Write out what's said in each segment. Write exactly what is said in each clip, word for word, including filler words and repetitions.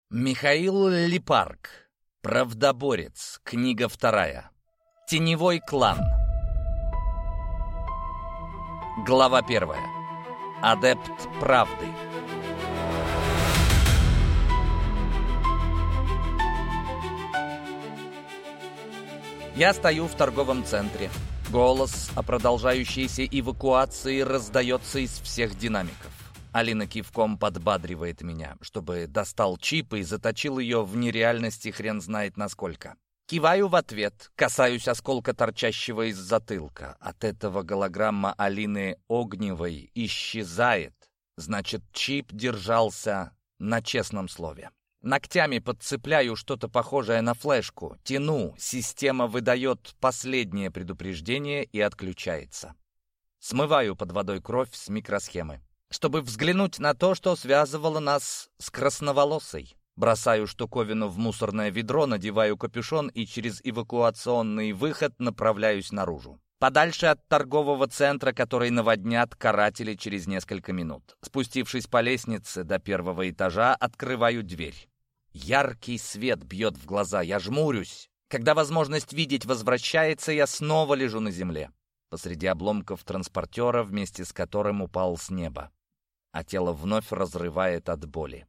Михаил Липарк. Правдоборец. Книга вторая. Теневой клан. Глава первая. Адепт правды. Я стою в торговом центре. Голос о продолжающейся эвакуации раздается из всех динамиков. Алина кивком подбадривает меня, чтобы достал чип и заточил ее в нереальности хрен знает насколько. Киваю в ответ, касаюсь осколка, торчащего из затылка. От этого голограмма Алины Огневой исчезает. Значит, чип держался на честном слове. Ногтями подцепляю что-то похожее на флешку. Тяну, система выдает последнее предупреждение и отключается. Смываю под водой кровь с микросхемы, чтобы взглянуть на то, что связывало нас с красноволосой. Бросаю штуковину в мусорное ведро, надеваю капюшон и через эвакуационный выход направляюсь наружу. Подальше от торгового центра, который наводнят каратели через несколько минут. Спустившись по лестнице до первого этажа, открываю дверь. Яркий свет бьет в глаза, я жмурюсь. Когда возможность видеть возвращается, я снова лежу на земле, посреди обломков транспортера, вместе с которым упал с неба. А тело вновь разрывает от боли.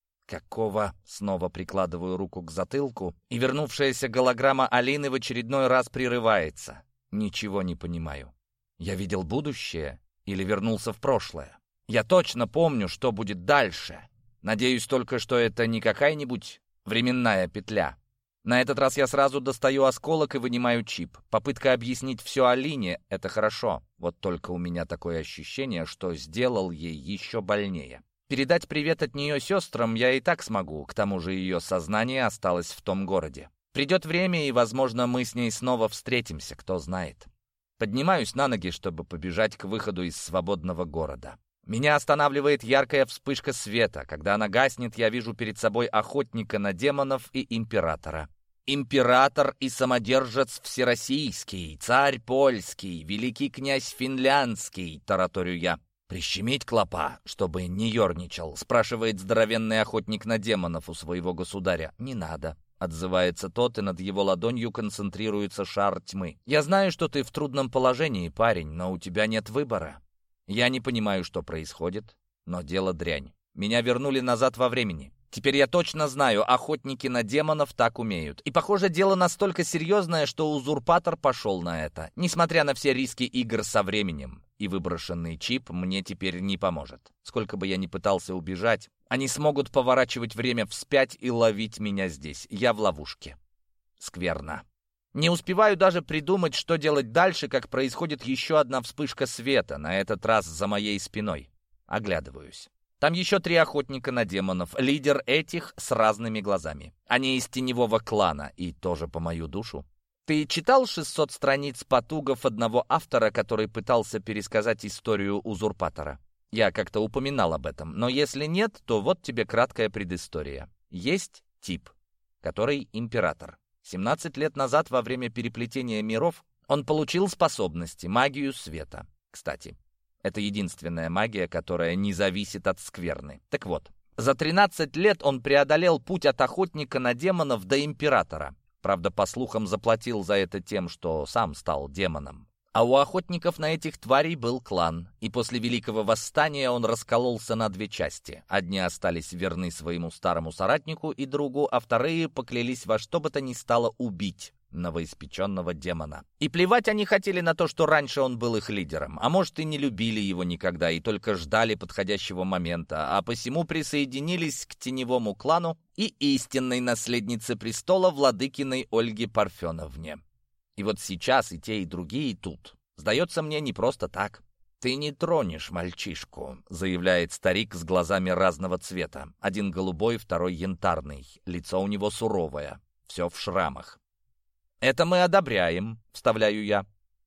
Какого? Снова прикладываю руку к затылку, и вернувшаяся голограмма Алины в очередной раз прерывается. Ничего не понимаю. Я видел будущее или вернулся в прошлое? Я точно помню, что будет дальше. Надеюсь только, что это не какая-нибудь временная петля. На этот раз я сразу достаю осколок и вынимаю чип. Попытка объяснить все Алине — это хорошо. Вот только у меня такое ощущение, что сделал ей еще больнее. Передать привет от нее сестрам я и так смогу, к тому же ее сознание осталось в том городе. Придет время, и, возможно, мы с ней снова встретимся, кто знает. Поднимаюсь на ноги, чтобы побежать к выходу из свободного города. Меня останавливает яркая вспышка света. Когда она гаснет, я вижу перед собой охотника на демонов и императора. Император и самодержец всероссийский, царь польский, великий князь финляндский, тараторю я. «Прищемить клопа, чтобы не ерничал?» — спрашивает здоровенный охотник на демонов у своего государя. «Не надо», — отзывается тот, и над его ладонью концентрируется шар тьмы. «Я знаю, что ты в трудном положении, парень, но у тебя нет выбора. Я не понимаю, что происходит, но дело дрянь. Меня вернули назад во времени. Теперь я точно знаю, охотники на демонов так умеют. И, похоже, дело настолько серьезное, что узурпатор пошел на это, несмотря на все риски игр со временем. И выброшенный чип мне теперь не поможет. Сколько бы я ни пытался убежать, они смогут поворачивать время вспять и ловить меня здесь. Я в ловушке. Скверно. Не успеваю даже придумать, что делать дальше, как происходит еще одна вспышка света, на этот раз за моей спиной. Оглядываюсь. Там еще три охотника на демонов, лидер этих с разными глазами. Они из теневого клана, и тоже по мою душу. Ты читал шестьсот страниц потугов одного автора, который пытался пересказать историю узурпатора? Я как-то упоминал об этом, но если нет, то вот тебе краткая предыстория. Есть тип, который император. семнадцать лет назад, во время переплетения миров, он получил способности, магию света. Кстати, это единственная магия, которая не зависит от скверны. Так вот, за тринадцать лет он преодолел путь от охотника на демонов до императора. Правда, по слухам, заплатил за это тем, что сам стал демоном. А у охотников на этих тварей был клан, и после Великого Восстания он раскололся на две части. Одни остались верны своему старому соратнику и другу, а вторые поклялись во что бы то ни стало убить новоиспеченного демона. И плевать они хотели на то, что раньше он был их лидером, а может и не любили его никогда, и только ждали подходящего момента, а посему присоединились к теневому клану и истинной наследнице престола владыкиной Ольге Парфеновне. И вот сейчас и те, и другие тут. Сдается мне, не просто так. «Ты не тронешь мальчишку», — заявляет старик с глазами разного цвета. Один голубой, второй янтарный. Лицо у него суровое, все в шрамах. «Это мы одобряем», — вставляю я.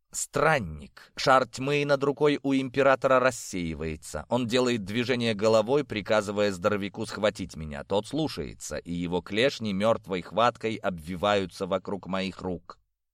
Странник. Шар тьмы над рукой у императора рассеивается. Он делает движение головой, приказывая здоровяку схватить меня. Тот слушается, и его клешни мертвой хваткой обвиваются вокруг моих рук.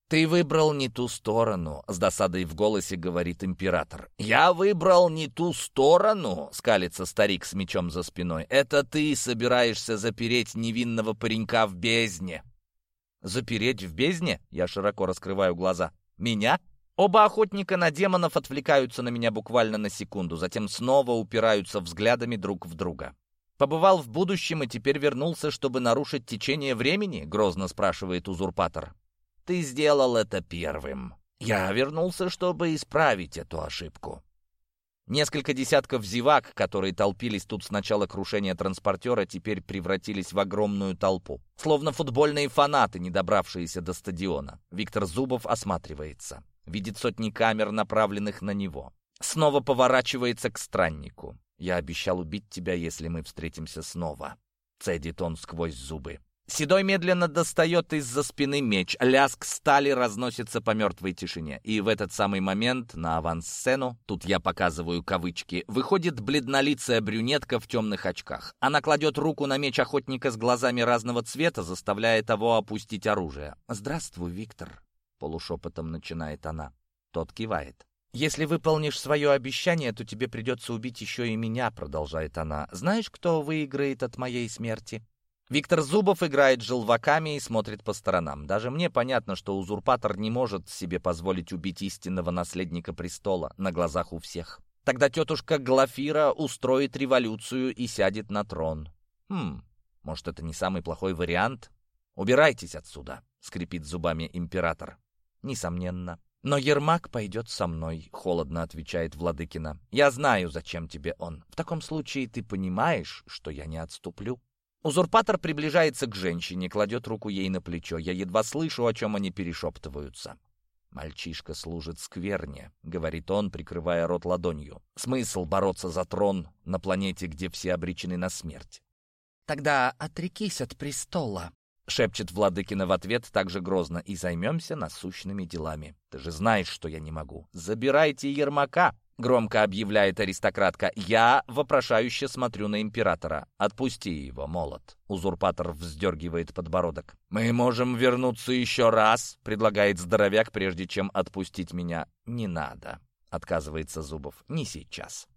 «Ты выбрал не ту сторону», — с досадой в голосе говорит император. «Я выбрал не ту сторону», — скалится старик с мечом за спиной. «Это ты собираешься запереть невинного паренька в бездне». «Запереть в бездне?» — я широко раскрываю глаза. «Меня?» Оба охотника на демонов отвлекаются на меня буквально на секунду, затем снова упираются взглядами друг в друга. «Побывал в будущем и теперь вернулся, чтобы нарушить течение времени?» — грозно спрашивает узурпатор. «Ты сделал это первым. Я вернулся, чтобы исправить эту ошибку». Несколько десятков зевак, которые толпились тут с начала крушения транспортера, теперь превратились в огромную толпу. Словно футбольные фанаты, не добравшиеся до стадиона. Виктор Зубов осматривается. Видит сотни камер, направленных на него. Снова поворачивается к страннику. «Я обещал убить тебя, если мы встретимся снова», — цедит он сквозь зубы. Седой медленно достает из-за спины меч. Лязг стали разносится по мертвой тишине. И в этот самый момент на авансцену, тут я показываю кавычки, выходит бледнолицая брюнетка в темных очках. Она кладет руку на меч охотника с глазами разного цвета, заставляя того опустить оружие. «Здравствуй, Виктор», — полушепотом начинает она. Тот кивает. «Если выполнишь свое обещание, то тебе придется убить еще и меня», — продолжает она. «Знаешь, кто выиграет от моей смерти?» Виктор Зубов играет желваками и смотрит по сторонам. Даже мне понятно, что узурпатор не может себе позволить убить истинного наследника престола на глазах у всех. Тогда тетушка Глафира устроит революцию и сядет на трон. Хм, может, это не самый плохой вариант? «Убирайтесь отсюда», — скрипит зубами император. «Несомненно. Но Ермак пойдет со мной», — холодно отвечает Владыкина. «Я знаю, зачем тебе он. В таком случае ты понимаешь, что я не отступлю». Узурпатор приближается к женщине, кладет руку ей на плечо. Я едва слышу, о чем они перешептываются. «Мальчишка служит скверне», — говорит он, прикрывая рот ладонью. «Смысл бороться за трон на планете, где все обречены на смерть?» «Тогда отрекись от престола», — шепчет Владыкина в ответ так же грозно, «и займемся насущными делами. Ты же знаешь, что я не могу. Забирайте Ермака», — громко объявляет аристократка. Я вопрошающе смотрю на императора. «Отпусти его, молот». Узурпатор вздергивает подбородок. «Мы можем вернуться еще раз», — предлагает здоровяк, прежде чем отпустить меня. «Не надо», — отказывается Зубов. «Не сейчас».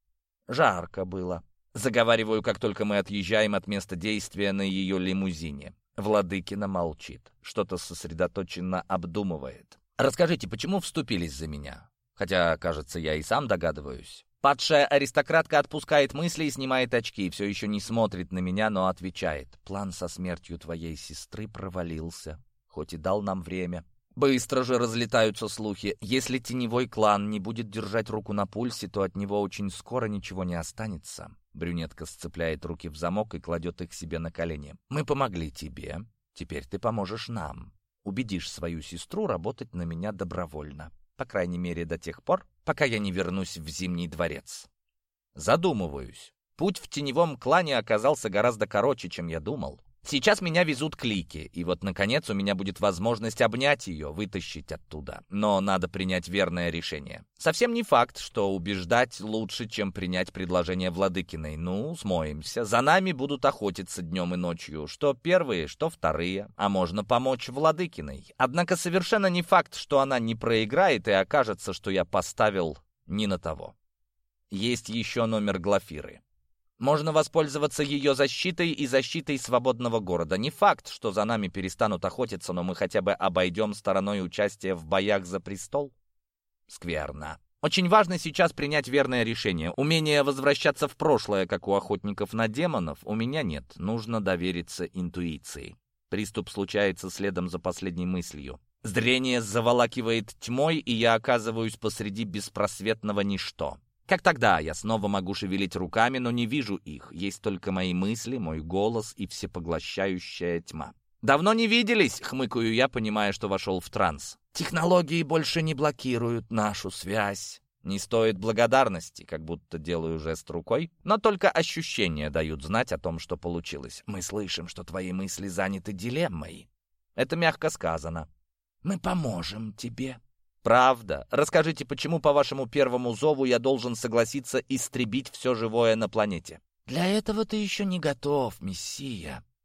«Жарко было». Заговариваю, как только мы отъезжаем от места действия на ее лимузине. Владыкина молчит, что-то сосредоточенно обдумывает. «Расскажите, почему вступились за меня? Хотя, кажется, я и сам догадываюсь». Падшая аристократка отпускает мысли и снимает очки, все еще не смотрит на меня, но отвечает. «План со смертью твоей сестры провалился, хоть и дал нам время». Быстро же разлетаются слухи. Если теневой клан не будет держать руку на пульсе, то от него очень скоро ничего не останется. Брюнетка сцепляет руки в замок и кладет их себе на колени. «Мы помогли тебе, теперь ты поможешь нам. Убедишь свою сестру работать на меня добровольно. По крайней мере, до тех пор, пока я не вернусь в Зимний дворец». Задумываюсь. Путь в теневом клане оказался гораздо короче, чем я думал. Сейчас меня везут к Лике, и вот, наконец, у меня будет возможность обнять ее, вытащить оттуда. Но надо принять верное решение. Совсем не факт, что убеждать лучше, чем принять предложение Владыкиной. Ну, смоемся. За нами будут охотиться днем и ночью. Что первые, что вторые. А можно помочь Владыкиной. Однако совершенно не факт, что она не проиграет, и окажется, что я поставил не на того. Есть еще номер Глафиры. Можно воспользоваться ее защитой и защитой свободного города. Не факт, что за нами перестанут охотиться, но мы хотя бы обойдем стороной участие в боях за престол. Скверно. Очень важно сейчас принять верное решение. Умение возвращаться в прошлое, как у охотников на демонов, у меня нет. Нужно довериться интуиции. Приступ случается следом за последней мыслью. Зрение заволакивает тьмой, и я оказываюсь посреди беспросветного ничто. Как тогда, я снова могу шевелить руками, но не вижу их. Есть только мои мысли, мой голос и всепоглощающая тьма. «Давно не виделись!» — хмыкаю я, понимая, что вошел в транс. «Технологии больше не блокируют нашу связь». Не стоит благодарности, как будто делаю жест рукой, но только ощущения дают знать о том, что получилось. «Мы слышим, что твои мысли заняты дилеммой». Это мягко сказано. «Мы поможем тебе». «Правда? Расскажите, почему по вашему первому зову я должен согласиться истребить все живое на планете?» «Для этого ты еще не готов, Мессия.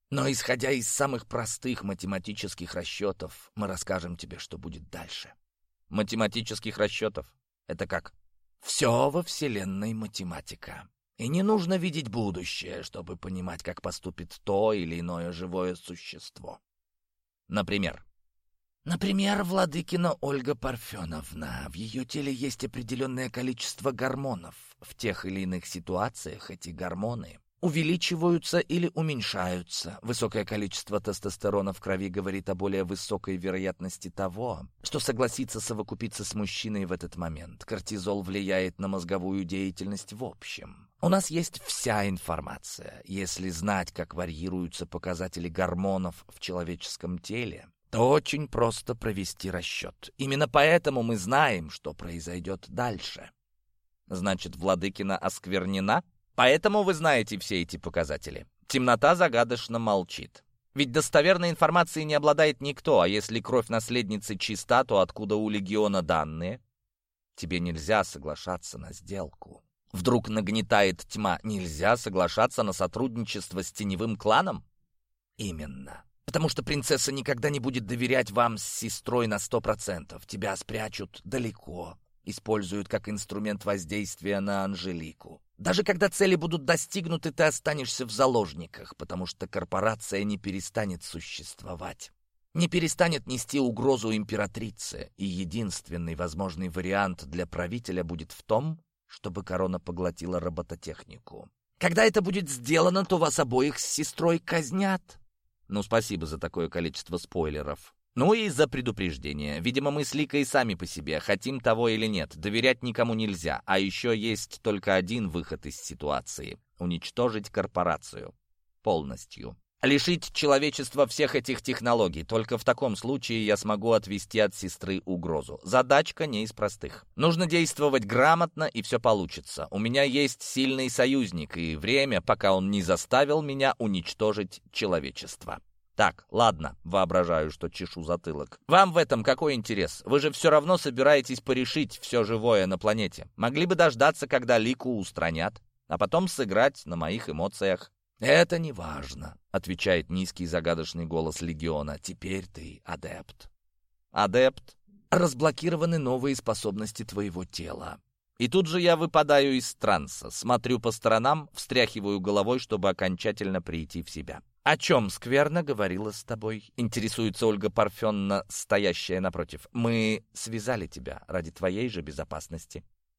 Но исходя из самых простых математических расчетов, мы расскажем тебе, что будет дальше. Математических расчетов? Это как? Все во Вселенной математика. И не нужно видеть будущее, чтобы понимать, как поступит то или иное живое существо. Например? Например, Владыкина Ольга Парфеновна. В ее теле есть определенное количество гормонов. В тех или иных ситуациях эти гормоны увеличиваются или уменьшаются. Высокое количество тестостерона в крови говорит о более высокой вероятности того, что согласится совокупиться с мужчиной в этот момент. Кортизол влияет на мозговую деятельность в общем. У нас есть вся информация. Если знать, как варьируются показатели гормонов в человеческом теле, то очень просто провести расчет. Именно поэтому мы знаем, что произойдет дальше. Значит, Владыкина осквернена? Поэтому вы знаете все эти показатели. Темнота загадочно молчит. Ведь достоверной информацией не обладает никто, а если кровь наследницы чиста, то откуда у легиона данные? Тебе нельзя соглашаться на сделку. Вдруг нагнетает тьма. Нельзя соглашаться на сотрудничество с теневым кланом? Именно. Потому что принцесса никогда не будет доверять вам с сестрой на сто процентов. Тебя спрячут далеко, используют как инструмент воздействия на Анжелику. Даже когда цели будут достигнуты, ты останешься в заложниках, потому что корпорация не перестанет существовать. Не перестанет нести угрозу императрице, и единственный возможный вариант для правителя будет в том, чтобы корона поглотила робототехнику. Когда это будет сделано, то вас обоих с сестрой казнят. Ну, спасибо за такое количество спойлеров. Ну и за предупреждение. Видимо, мы с Ликой сами по себе, хотим того или нет. Доверять никому нельзя. А еще есть только один выход из ситуации — уничтожить корпорацию. Полностью. Лишить человечества всех этих технологий. Только в таком случае я смогу отвести от сестры угрозу. Задачка не из простых. Нужно действовать грамотно, и все получится. У меня есть сильный союзник, и время, пока он не заставил меня уничтожить человечество. Так, ладно, воображаю, что чешу затылок. Вам в этом какой интерес? Вы же все равно собираетесь порешить все живое на планете. Могли бы дождаться, когда Лику устранят, а потом сыграть на моих эмоциях. «Это не важно», — отвечает низкий загадочный голос Легиона. «Теперь ты адепт». «Адепт?» «Разблокированы новые способности твоего тела». И тут же я выпадаю из транса, смотрю по сторонам, встряхиваю головой, чтобы окончательно прийти в себя. «О чем скверно говорила с тобой?» — интересуется Ольга Парфеновна, стоящая напротив. «Мы связали тебя ради твоей же безопасности».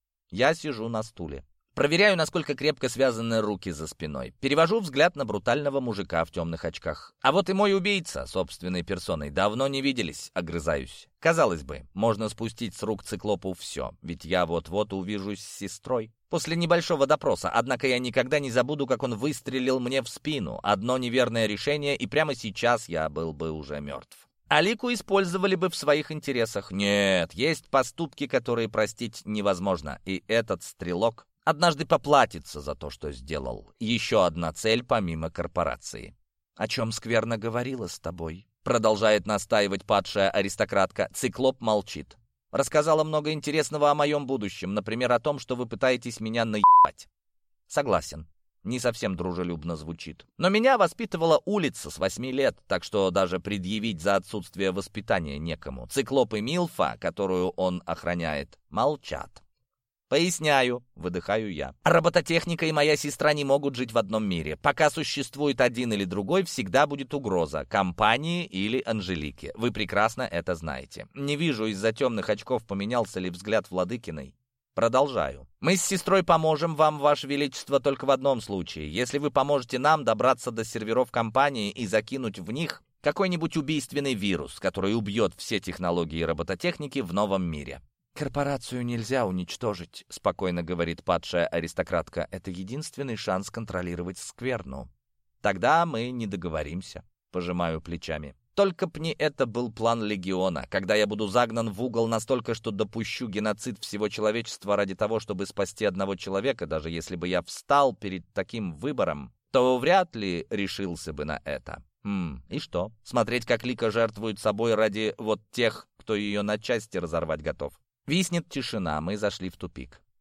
Я сижу на стуле. Проверяю, насколько крепко связаны руки за спиной. Перевожу взгляд на брутального мужика в темных очках. А вот и мой убийца, собственной персоной. Давно не виделись, огрызаюсь. Казалось бы, можно спустить с рук циклопу все, ведь я вот-вот увижусь с сестрой. После небольшого допроса, однако я никогда не забуду, как он выстрелил мне в спину. Одно неверное решение, и прямо сейчас я был бы уже мертв. Алику использовали бы в своих интересах. Нет, есть поступки, которые простить невозможно, и этот стрелок однажды поплатится за то, что сделал. Еще одна цель помимо корпорации. «О чем скверно говорила с тобой?» Продолжает настаивать падшая аристократка. Циклоп молчит. «Рассказала много интересного о моем будущем. Например, о том, что вы пытаетесь меня наебать». «Согласен». Не совсем дружелюбно звучит. Но меня воспитывала улица с восьми лет, так что даже предъявить за отсутствие воспитания некому. Циклоп и Милфа, которую он охраняет, молчат. «Поясняю», — выдыхаю я. «Робототехника и моя сестра не могут жить в одном мире. Пока существует один или другой, всегда будет угроза. Компании или Анжелики. Вы прекрасно это знаете. Не вижу, из-за темных очков поменялся ли взгляд Владыкиной. Продолжаю. Мы с сестрой поможем вам, Ваше Величество, только в одном случае. Если вы поможете нам добраться до серверов компании и закинуть в них какой-нибудь убийственный вирус, который убьет все технологии робототехники в новом мире». «Корпорацию нельзя уничтожить», — спокойно говорит падшая аристократка. «Это единственный шанс контролировать скверну». «Тогда мы не договоримся», — пожимаю плечами. «Только б не это был план Легиона, когда я буду загнан в угол настолько, что допущу геноцид всего человечества ради того, чтобы спасти одного человека. Даже если бы я встал перед таким выбором, то вряд ли решился бы на это. Хм, и что? Смотреть, как Лика жертвует собой ради вот тех, кто ее на части разорвать готов». Виснет тишина, мы зашли в тупик.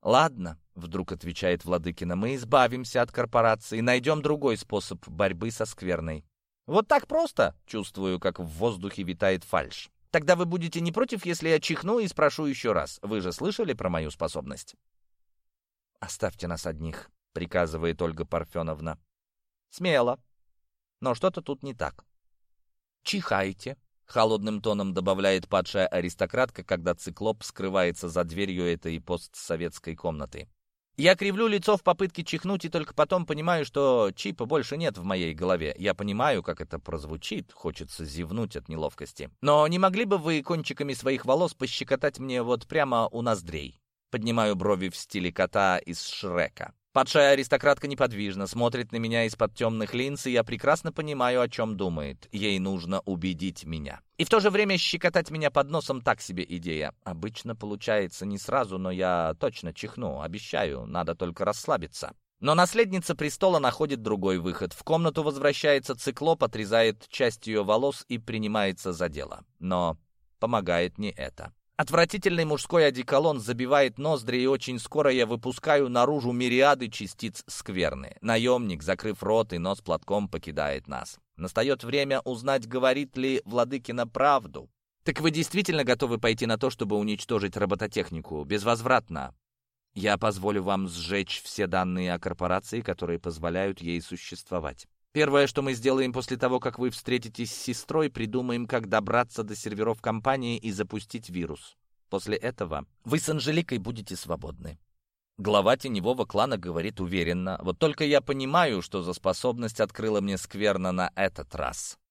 «Ладно», — вдруг отвечает Владыкина, — «мы избавимся от корпорации, найдем другой способ борьбы со скверной». «Вот так просто?» — чувствую, как в воздухе витает фальшь. «Тогда вы будете не против, если я чихну и спрошу еще раз? Вы же слышали про мою способность?» «Оставьте нас одних», — приказывает Ольга Парфеновна. «Смело. Но что-то тут не так». «Чихайте», — холодным тоном добавляет падшая аристократка, когда циклоп скрывается за дверью этой постсоветской комнаты. Я кривлю лицо в попытке чихнуть и только потом понимаю, что чипа больше нет в моей голове. Я понимаю, как это прозвучит, хочется зевнуть от неловкости. Но не могли бы вы кончиками своих волос пощекотать мне вот прямо у ноздрей? Поднимаю брови в стиле кота из Шрека. Падшая аристократка неподвижно смотрит на меня из-под темных линз, и я прекрасно понимаю, о чем думает. Ей нужно убедить меня. И в то же время щекотать меня под носом так себе идея. Обычно получается не сразу, но я точно чихну, обещаю, надо только расслабиться. Но наследница престола находит другой выход. В комнату возвращается циклоп, отрезает часть ее волос и принимается за дело. Но помогает не это. Отвратительный мужской одеколон забивает ноздри, и очень скоро я выпускаю наружу мириады частиц скверны. Наемник, закрыв рот и нос платком, покидает нас. Настает время узнать, говорит ли Владыкина правду. «Так вы действительно готовы пойти на то, чтобы уничтожить робототехнику безвозвратно? Я позволю вам сжечь все данные о корпорации, которые позволяют ей существовать. Первое, что мы сделаем после того, как вы встретитесь с сестрой, придумаем, как добраться до серверов компании и запустить вирус. После этого вы с Анжеликой будете свободны». Глава теневого клана говорит уверенно. Вот только я понимаю, что за способность открыла мне скверна на этот раз.